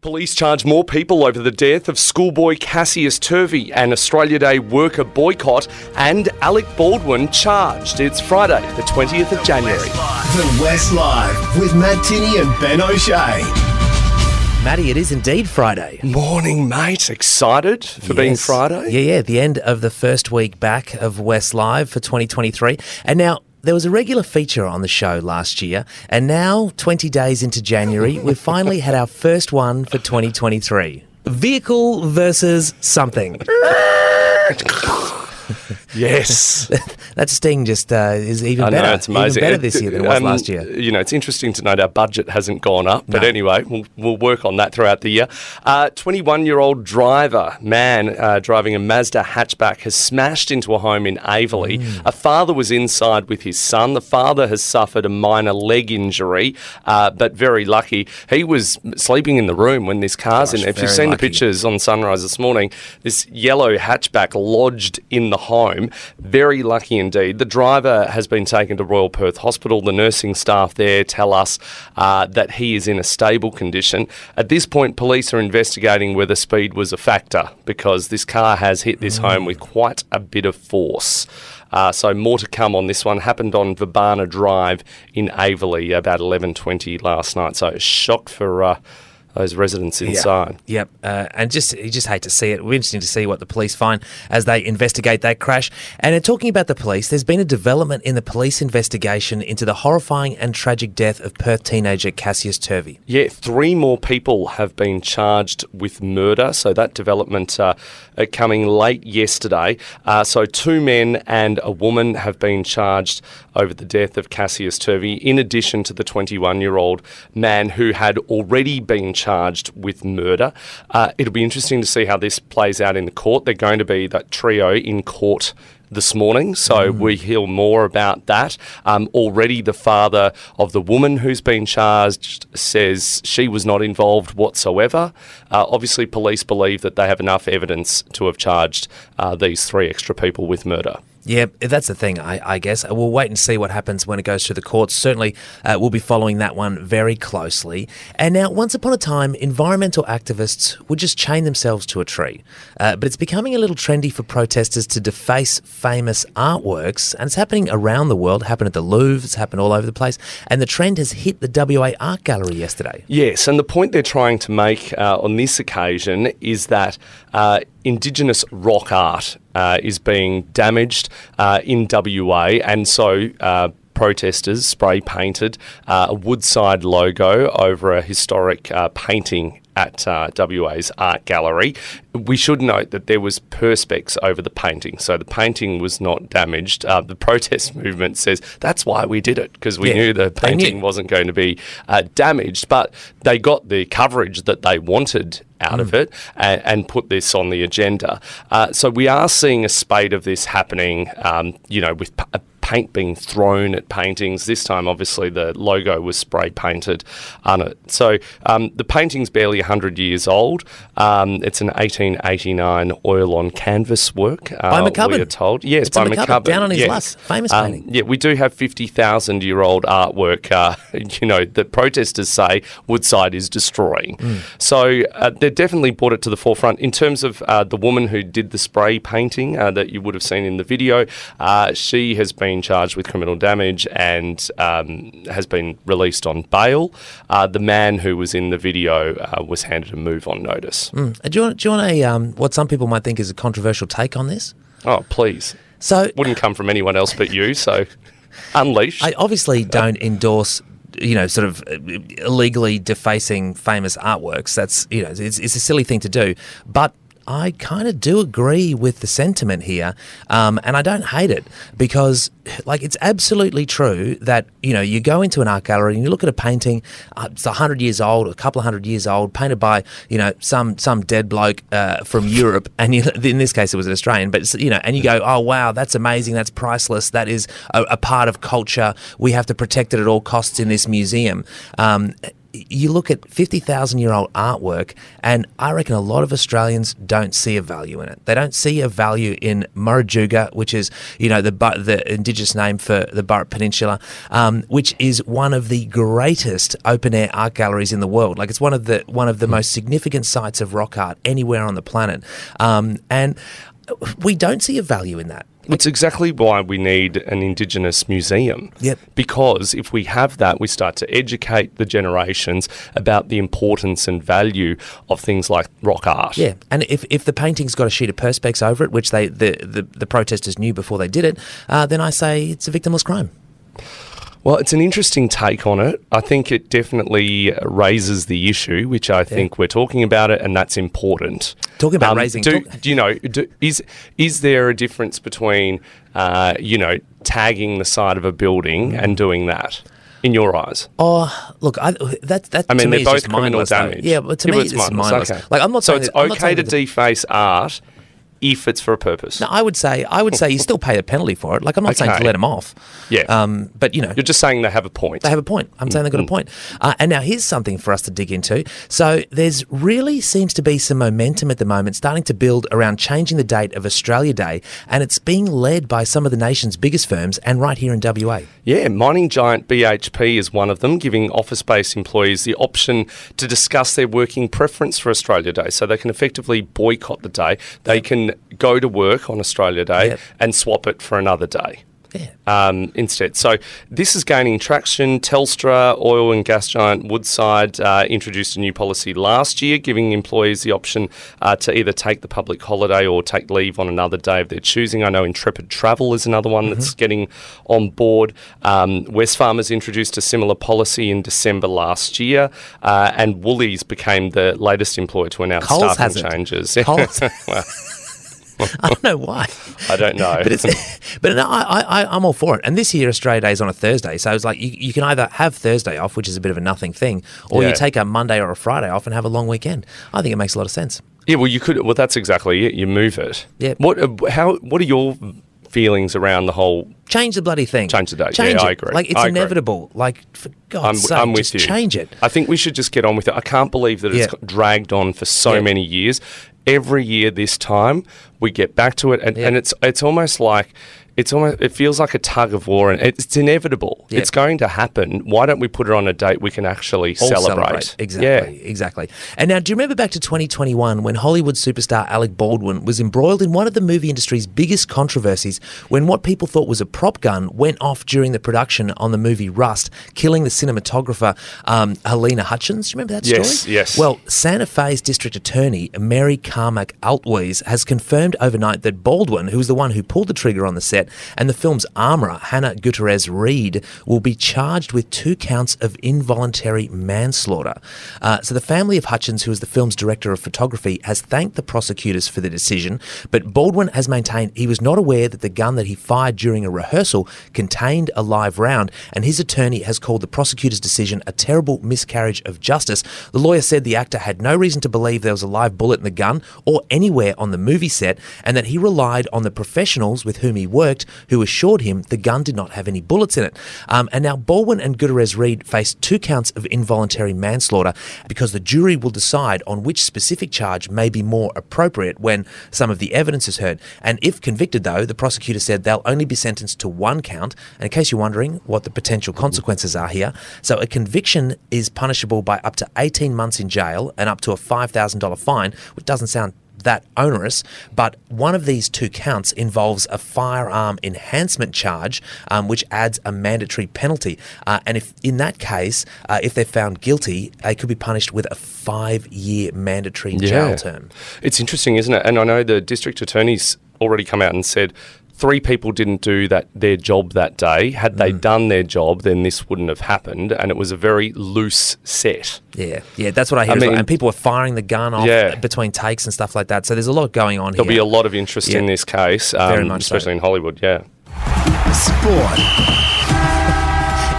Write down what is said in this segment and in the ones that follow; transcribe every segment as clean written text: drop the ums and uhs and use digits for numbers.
Police charge more people over the death of schoolboy Cassius Turvey, an Australia Day worker boycott, and Alec Baldwin charged. It's Friday, the 20th of January. The West Live with Matt Tinney and Ben O'Shea. Matty, it is indeed Friday. Morning, mate. Excited for being Friday? Yeah. The end of the first week back of West Live for 2023. And now, there was a regular feature on the show last year, and now, 20 days into January, we've finally had our first one for 2023. Vehicle versus something. Yes. That sting just is even better. I know, it's amazing. Even better this year than it was last year. You know, it's interesting to note our budget hasn't gone up, but anyway, we'll work on that throughout the year. 21-year-old man driving a Mazda hatchback has smashed into a home in Aveley. A father was inside with his son. The father has suffered a minor leg injury, but very lucky. He was sleeping in the room when this car's in there. If you've seen the pictures on Sunrise this morning, this yellow hatchback lodged in the home. Very lucky indeed. The driver has been taken to Royal Perth Hospital. The nursing staff there tell us that he is in a stable condition. At this point, police are investigating whether speed was a factor because this car has hit this home with quite a bit of force. So more to come on this one. Happened on Verbana Drive in Aveley about 11:20 last night. So shock for those residents inside. Yep. And you just hate to see it. We're interesting to see what the police find as they investigate that crash. And in talking about the police, there's been a development in the police investigation into the horrifying and tragic death of Perth teenager Cassius Turvey. Yeah, 3 more people have been charged with murder. So that development coming late yesterday. So 2 men and a woman have been charged over the death of Cassius Turvey, in addition to the 21-year-old man who had already been charged with murder. It'll be interesting to see how this plays out in the court. They're going to be that trio in court this morning, so we hear more about that. Already the father of the woman who's been charged says she was not involved whatsoever. Obviously, police believe that they have enough evidence to have charged these 3 extra people with murder. Yeah, that's the thing, I guess. We'll wait and see what happens when it goes through the courts. Certainly, we'll be following that one very closely. And now, once upon a time, environmental activists would just chain themselves to a tree. But it's becoming a little trendy for protesters to deface famous artworks, and it's happening around the world. It happened at the Louvre, it's happened all over the place. And the trend has hit the WA Art Gallery yesterday. Yes, and the point they're trying to make on this occasion is that Indigenous rock art is being damaged in WA, and so protesters spray painted a Woodside logo over a historic painting at WA's Art Gallery. We should note that there was perspex over the painting, so the painting was not damaged. The protest movement says that's why we did it, because we knew the painting wasn't going to be damaged, but they got the coverage that they wanted out of it and put this on the agenda. So we are seeing a spate of this happening, with paint being thrown at paintings. This time, obviously, the logo was spray painted on it. So the painting's barely 100 years old. It's an 1889 oil on canvas work. By McCubbin. We are told. Yes, it's by McCubbin. Down on his luck. Famous painting. Yeah, we do have 50,000-year-old artwork, that protesters say Woodside is destroying. So they definitely brought it to the forefront. In terms of the woman who did the spray painting that you would have seen in the video, she has been charged with criminal damage and has been released on bail. The man who was in the video was handed a move-on notice. Do you want what some people might think is a controversial take on this? Oh, please. So wouldn't come from anyone else but you, so unleash. I obviously don't endorse sort of illegally defacing famous artworks. That's, it's a silly thing to do. But I kind of do agree with the sentiment here, and I don't hate it because, it's absolutely true that, you go into an art gallery and you look at a painting, it's 100 years old, a couple of 100 years old, painted by, some dead bloke from Europe, and in this case it was an Australian, but, and you go, oh, wow, that's amazing, that's priceless, that is a part of culture, we have to protect it at all costs in this museum. you look at 50,000-year-old artwork, and I reckon a lot of Australians don't see a value in it. They don't see a value in Murujuga, which is, the Indigenous name for the Burrup Peninsula, which is one of the greatest open-air art galleries in the world. Like, it's one of the most significant sites of rock art anywhere on the planet. And we don't see a value in that. It's exactly why we need an Indigenous museum. Yep. Because if we have that, we start to educate the generations about the importance and value of things like rock art. Yeah, and if the painting's got a sheet of Perspex over it, which the protesters knew before they did it, then I say it's a victimless crime. Well, it's an interesting take on it. I think it definitely raises the issue, which I think we're talking about it, and that's important. Talking about raising... Is there a difference between, tagging the side of a building and doing that, in your eyes? Oh, look, that to me they're is both just criminal mindless. damage. Yeah, but to me it's mindless. Okay. Like, I'm not saying it's okay to deface art if it's for a purpose. No, I would say you still pay a penalty for it. Like, I'm not saying to let them off. Yeah. But, You're just saying they have a point. They have a point. I'm saying they've got a point. And now here's something for us to dig into. So there's really seems to be some momentum at the moment starting to build around changing the date of Australia Day, and it's being led by some of the nation's biggest firms and right here in WA. Yeah, mining giant BHP is one of them, giving office-based employees the option to discuss their working preference for Australia Day. So they can effectively boycott the day. They can go to work on Australia Day and swap it for another day. Instead. So this is gaining traction. Telstra, oil and gas giant Woodside introduced a new policy last year, giving employees the option to either take the public holiday or take leave on another day of their choosing. I know Intrepid Travel is another one that's getting on board. Wesfarmers introduced a similar policy in December last year, and Woolies became the latest employer to announce staffing changes. Coles. I don't know why. I don't know. But I'm all for it. And this year, Australia Day is on a Thursday. So it's like you can either have Thursday off, which is a bit of a nothing thing, or you take a Monday or a Friday off and have a long weekend. I think it makes a lot of sense. Yeah, well, you could. Well, that's exactly it. You move it. Yeah. What are your feelings around the whole... Change the bloody thing. Change the date. Change it. I agree. Like, it's inevitable. Like, for God's sake, I'm with just you. Change it. I think we should just get on with it. I can't believe that it's dragged on for so many years. Every year this time, we get back to it, and it's almost like... It feels like a tug of war, and it's inevitable. Yep. It's going to happen. Why don't we put it on a date we can actually celebrate? Exactly. And now, do you remember back to 2021 when Hollywood superstar Alec Baldwin was embroiled in one of the movie industry's biggest controversies when what people thought was a prop gun went off during the production on the movie Rust, killing the cinematographer Helena Hutchins? Do you remember that story? Yes. Well, Santa Fe's district attorney, Mary Carmack Altwies, has confirmed overnight that Baldwin, who was the one who pulled the trigger on the set, and the film's armourer, Hannah Gutierrez-Reed, will be charged with 2 counts of involuntary manslaughter. So the family of Hutchins, who is the film's director of photography, has thanked the prosecutors for the decision, but Baldwin has maintained he was not aware that the gun that he fired during a rehearsal contained a live round, and his attorney has called the prosecutor's decision a terrible miscarriage of justice. The lawyer said the actor had no reason to believe there was a live bullet in the gun or anywhere on the movie set, and that he relied on the professionals with whom he worked who assured him the gun did not have any bullets in it. And now Baldwin and Gutierrez-Reed face 2 counts of involuntary manslaughter because the jury will decide on which specific charge may be more appropriate when some of the evidence is heard. And if convicted, though, the prosecutor said they'll only be sentenced to 1 count. And in case you're wondering what the potential consequences are here, so a conviction is punishable by up to 18 months in jail and up to a $5,000 fine, which doesn't sound that onerous, but one of these 2 counts involves a firearm enhancement charge, which adds a mandatory penalty. And if in that case, if they're found guilty, they could be punished with a 5-year mandatory jail term. It's interesting, isn't it? And I know the district attorney's already come out and said 3 people didn't do their job that day. Had they done their job, then this wouldn't have happened, and it was a very loose set. Yeah, that's what I hear. And people were firing the gun off between takes and stuff like that. So there's a lot going on here. There'll be a lot of interest in this case, especially in Hollywood, Sport.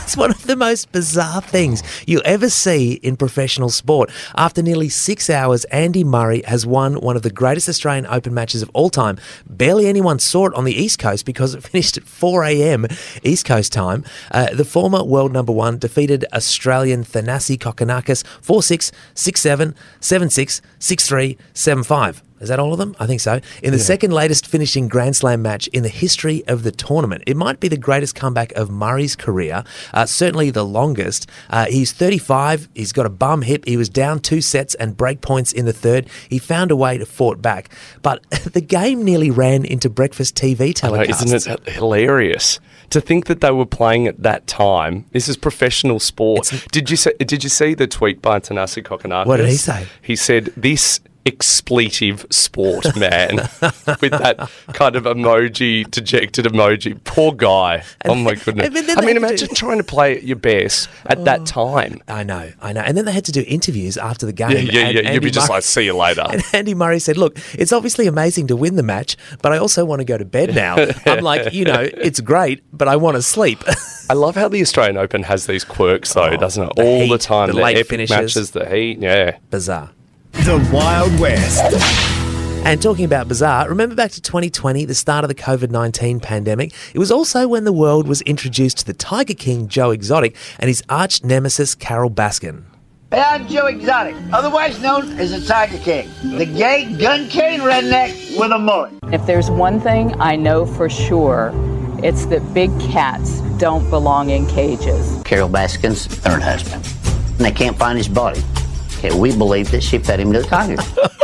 It's one of the most bizarre things you'll ever see in professional sport. After nearly 6 hours, Andy Murray has won one of the greatest Australian Open matches of all time. Barely anyone saw it on the East Coast because it finished at 4 a.m. East Coast time. The former world number one defeated Australian Thanasi Kokkinakis 4-6, 6-7, 7-6, 6-3, 7-5. Is that all of them? I think so. In the second latest finishing Grand Slam match in the history of the tournament. It might be the greatest comeback of Murray's career, certainly the longest. He's 35. He's got a bum hip. He was down 2 sets and break points in the third. He found a way to fought back. But the game nearly ran into breakfast TV telecasts. Isn't it hilarious? To think that they were playing at that time. This is professional sport. Did you see the tweet by Thanasi Kokkinakis? What did he say? He said, "This expletive sport, man," with that kind of emoji, dejected emoji. Poor guy. Oh my goodness. I mean, imagine trying to play at your best at that time. I know. And then they had to do interviews after the game. Yeah. You'd be just like, see you later. And Andy Murray said, look, it's obviously amazing to win the match, but I also want to go to bed now. I'm like, it's great, but I want to sleep. I love how the Australian Open has these quirks, though, doesn't it? All the time. The late epic finishes. matches, the heat, yeah. Bizarre. The Wild West. And talking about bizarre, remember back to 2020, the start of the COVID-19 pandemic? It was also when the world was introduced to the Tiger King, Joe Exotic, and his arch nemesis, Carol Baskin. Hey, I'm Joe Exotic, otherwise known as the Tiger King, the gay gun-carrying redneck with a mullet. If there's one thing I know for sure, it's that big cats don't belong in cages. Carol Baskin's third husband, and they can't find his body. Okay, we believe that she fed him to the tigers.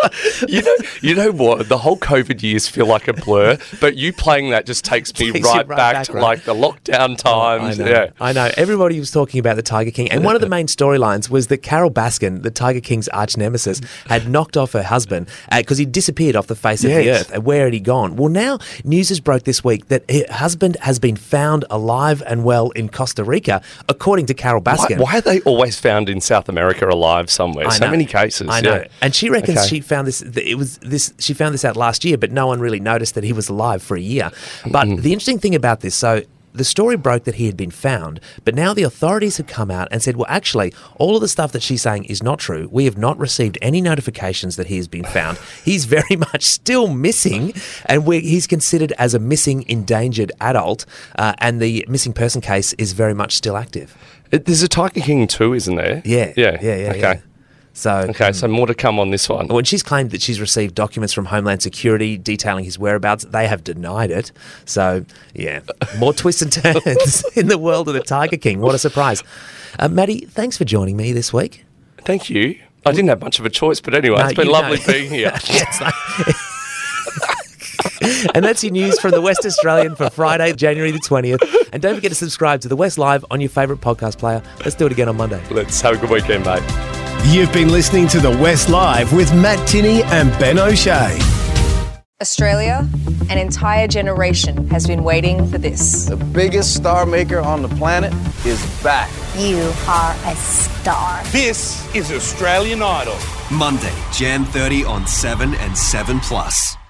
You know what? The whole COVID years feel like a blur, but you playing that just takes me right back to like the lockdown times. I know. Everybody was talking about the Tiger King, and one of the main storylines was that Carol Baskin, the Tiger King's arch nemesis, had knocked off her husband because he disappeared off the face of the earth. And where had he gone? Well, now news has broke this week that her husband has been found alive and well in Costa Rica, according to Carol Baskin. Why are they always found in South America alive somewhere? So many cases. I know. And she reckons she found she found this out last year, but no one really noticed that he was alive for a year. But the interesting thing about this, so the story broke that he had been found, but now the authorities have come out and said, well, actually, all of the stuff that she's saying is not true. We have not received any notifications that he has been found. He's very much still missing, and he's considered as a missing endangered adult, and the missing person case is very much still active. There's a Tiger King too, isn't there? Yeah. Okay. Yeah. So more to come on this one. When she's claimed that she's received documents from Homeland Security detailing his whereabouts, they have denied it. So, yeah, more twists and turns in the world of the Tiger King. What a surprise. Maddie, thanks for joining me this week. Thank you. I didn't have much of a choice, but anyway, it's been lovely being here. And that's your news from the West Australian for Friday, January the 20th. And don't forget to subscribe to The West Live on your favourite podcast player. Let's do it again on Monday. Let's have a good weekend, mate. You've been listening to The West Live with Matt Tinney and Ben O'Shea. Australia, an entire generation has been waiting for this. The biggest star maker on the planet is back. You are a star. This is Australian Idol. Monday, Jan 30 on 7 and 7 Plus.